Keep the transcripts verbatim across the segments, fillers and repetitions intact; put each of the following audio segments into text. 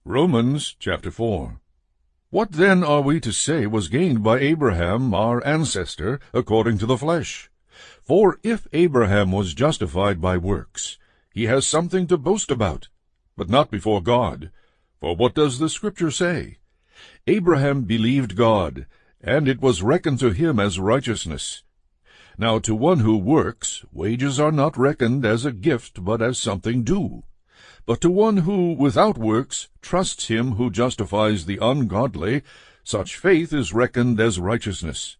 Romans chapter four. What then are we to say was gained by Abraham, our ancestor, according to the flesh? For if Abraham was justified by works, he has something to boast about, but not before God. For what does the Scripture say? Abraham believed God, and it was reckoned to him as righteousness. Now to one who works, wages are not reckoned as a gift, but as something due. But to one who, without works, trusts him who justifies the ungodly, such faith is reckoned as righteousness.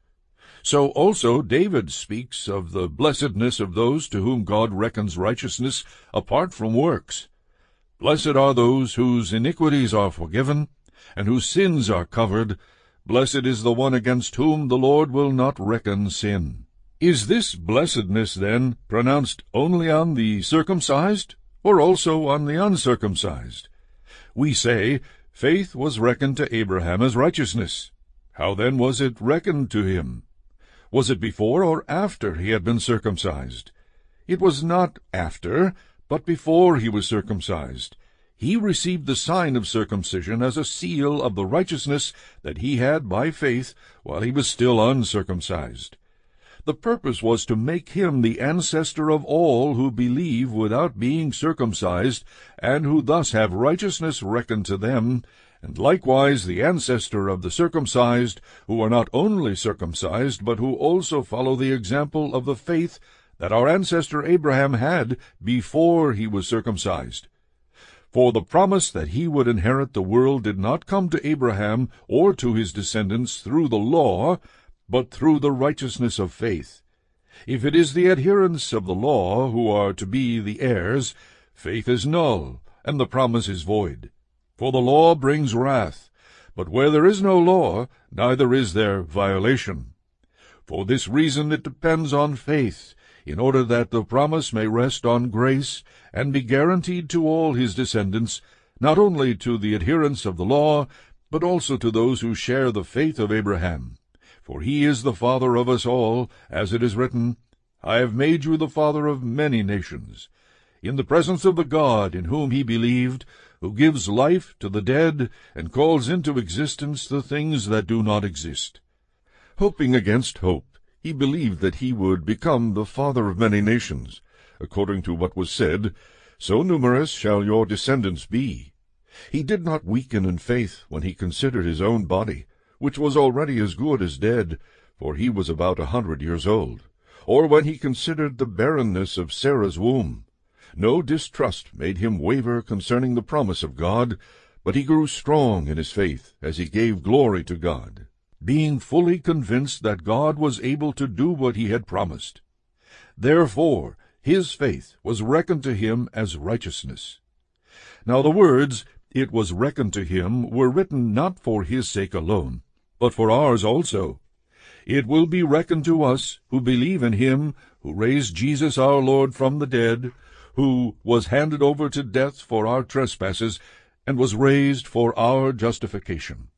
So also David speaks of the blessedness of those to whom God reckons righteousness apart from works. Blessed are those whose iniquities are forgiven, and whose sins are covered. Blessed is the one against whom the Lord will not reckon sin. Is this blessedness, then, pronounced only on the circumcised, or also on the uncircumcised? We say, faith was reckoned to Abraham as righteousness. How then was it reckoned to him? Was it before or after he had been circumcised? It was not after, but before he was circumcised. He received the sign of circumcision as a seal of the righteousness that he had by faith while he was still uncircumcised. The purpose was to make him the ancestor of all who believe without being circumcised, and who thus have righteousness reckoned to them, and likewise the ancestor of the circumcised, who are not only circumcised, but who also follow the example of the faith that our ancestor Abraham had before he was circumcised. For the promise that he would inherit the world did not come to Abraham or to his descendants through the law, but through the righteousness of faith. If it is the adherents of the law who are to be the heirs, faith is null, and the promise is void. For the law brings wrath, but where there is no law, neither is there violation. For this reason it depends on faith, in order that the promise may rest on grace, and be guaranteed to all his descendants, not only to the adherents of the law, but also to those who share the faith of Abraham. For he is the father of us all, as it is written, I have made you the father of many nations, in the presence of the God in whom he believed, who gives life to the dead, and calls into existence the things that do not exist. Hoping against hope, he believed that he would become the father of many nations, according to what was said, So numerous shall your descendants be. He did not weaken in faith when he considered his own body, which was already as good as dead, for he was about a hundred years old, or when he considered the barrenness of Sarah's womb. No distrust made him waver concerning the promise of God, but he grew strong in his faith as he gave glory to God, being fully convinced that God was able to do what he had promised. Therefore his faith was reckoned to him as righteousness. Now the words, it was reckoned to him, were written not for his sake alone, but for ours also. It will be reckoned to us who believe in him who raised Jesus our Lord from the dead, who was handed over to death for our trespasses, and was raised for our justification.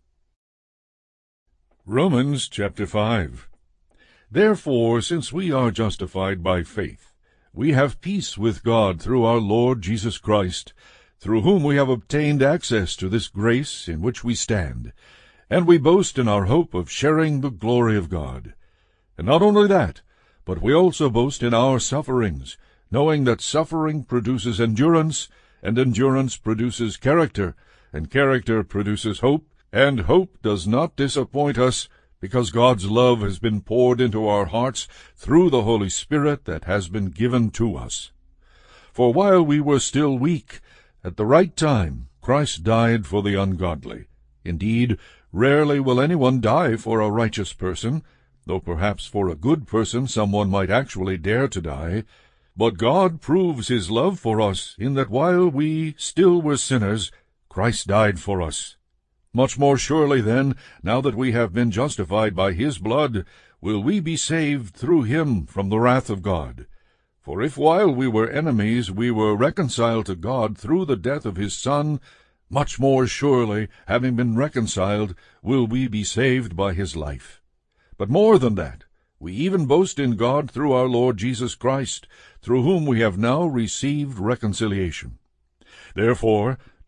Romans chapter five. Therefore, since we are justified by faith, we have peace with God through our Lord Jesus Christ, through whom we have obtained access to this grace in which we stand, and we boast in our hope of sharing the glory of God. And not only that, but we also boast in our sufferings, knowing that suffering produces endurance, and endurance produces character, and character produces hope, and hope does not disappoint us, because God's love has been poured into our hearts through the Holy Spirit that has been given to us. For while we were still weak, at the right time Christ died for the ungodly. Indeed, rarely will anyone die for a righteous person, though perhaps for a good person someone might actually dare to die. But God proves his love for us in that while we still were sinners, Christ died for us. Much more surely then, now that we have been justified by his blood, will we be saved through him from the wrath of God. For if while we were enemies we were reconciled to God through the death of his Son, much more surely, having been reconciled, will we be saved by his life. But more than that, we even boast in God through our Lord Jesus Christ, through whom we have now received reconciliation. Therefore,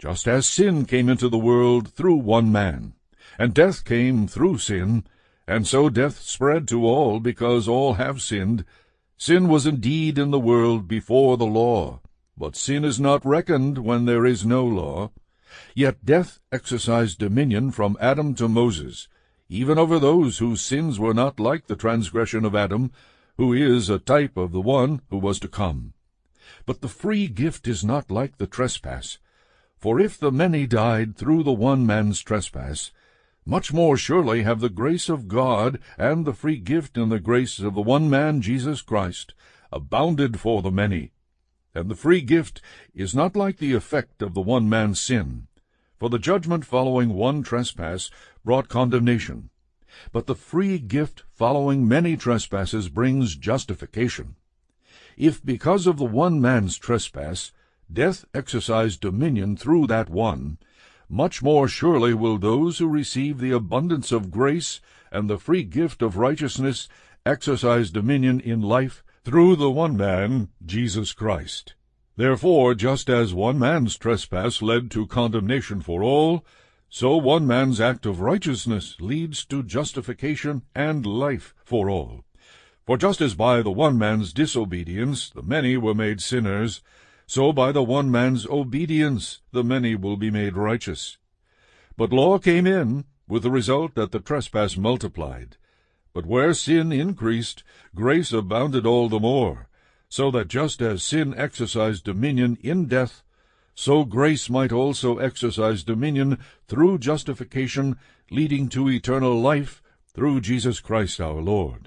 Just as sin came into the world through one man, and death came through sin, and so death spread to all, because all have sinned. Sin was indeed in the world before the law, but sin is not reckoned when there is no law. Yet death exercised dominion from Adam to Moses, even over those whose sins were not like the transgression of Adam, who is a type of the one who was to come. But the free gift is not like the trespass. For if the many died through the one man's trespass, much more surely have the grace of God and the free gift in the grace of the one man, Jesus Christ, abounded for the many. And the free gift is not like the effect of the one man's sin. For the judgment following one trespass brought condemnation, but the free gift following many trespasses brings justification. If because of the one man's trespass death exercised dominion through that one, much more surely will those who receive the abundance of grace and the free gift of righteousness exercise dominion in life through the one man, Jesus Christ. Therefore, just as one man's trespass led to condemnation for all, so one man's act of righteousness leads to justification and life for all. For just as by the one man's disobedience the many were made sinners, so by the one man's obedience the many will be made righteous. But law came in, with the result that the trespass multiplied. But where sin increased, grace abounded all the more, so that just as sin exercised dominion in death, so grace might also exercise dominion through justification, leading to eternal life through Jesus Christ our Lord.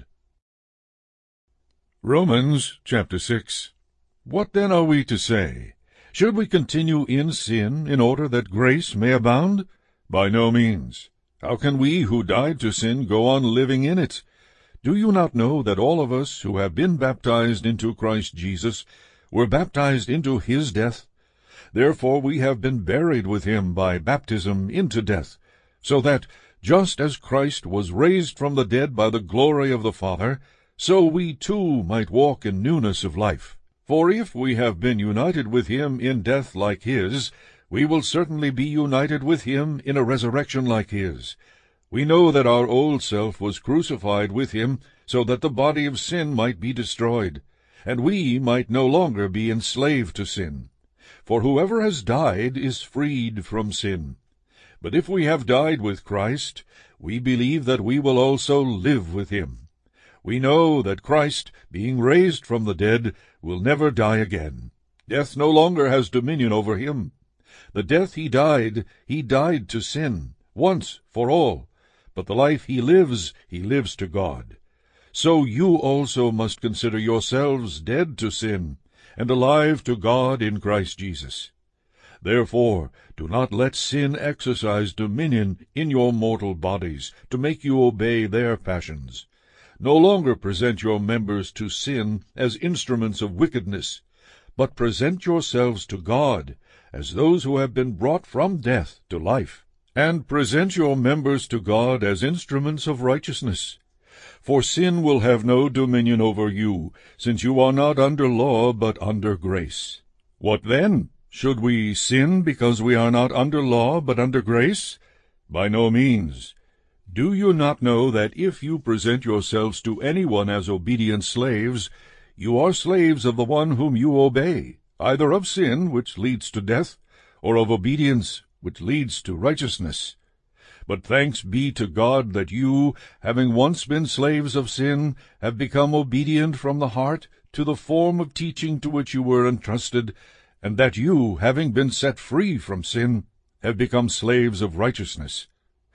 Romans chapter six. What then are we to say? Should we continue in sin in order that grace may abound? By no means. How can we who died to sin go on living in it? Do you not know that all of us who have been baptized into Christ Jesus were baptized into his death? Therefore we have been buried with him by baptism into death, so that, just as Christ was raised from the dead by the glory of the Father, so we too might walk in newness of life. For if we have been united with him in death like his, we will certainly be united with him in a resurrection like his. We know that our old self was crucified with him, so that the body of sin might be destroyed, and we might no longer be enslaved to sin. For whoever has died is freed from sin. But if we have died with Christ, we believe that we will also live with him. We know that Christ, being raised from the dead, will never die again. Death no longer has dominion over him. The death he died, he died to sin, once for all, but the life he lives, he lives to God. So you also must consider yourselves dead to sin, and alive to God in Christ Jesus. Therefore, do not let sin exercise dominion in your mortal bodies, to make you obey their passions. No longer present your members to sin as instruments of wickedness, but present yourselves to God as those who have been brought from death to life, and present your members to God as instruments of righteousness. For sin will have no dominion over you, since you are not under law, but under grace. What then? Should we sin because we are not under law, but under grace? By no means. Do you not know that if you present yourselves to anyone as obedient slaves, you are slaves of the one whom you obey, either of sin, which leads to death, or of obedience, which leads to righteousness? But thanks be to God that you, having once been slaves of sin, have become obedient from the heart to the form of teaching to which you were entrusted, and that you, having been set free from sin, have become slaves of righteousness.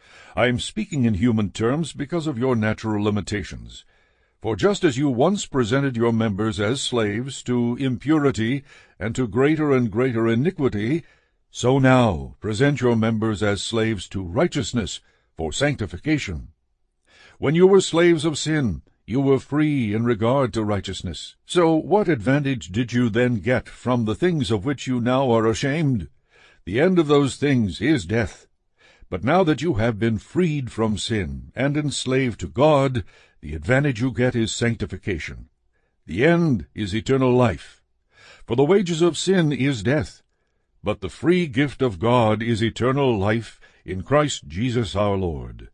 I am speaking in human terms because of your natural limitations. For just as you once presented your members as slaves to impurity and to greater and greater iniquity, so now present your members as slaves to righteousness for sanctification. When you were slaves of sin, you were free in regard to righteousness. So what advantage did you then get from the things of which you now are ashamed? The end of those things is death. But now that you have been freed from sin and enslaved to God, the advantage you get is sanctification. The end is eternal life. For the wages of sin is death, But the free gift of God is eternal life in Christ Jesus our Lord.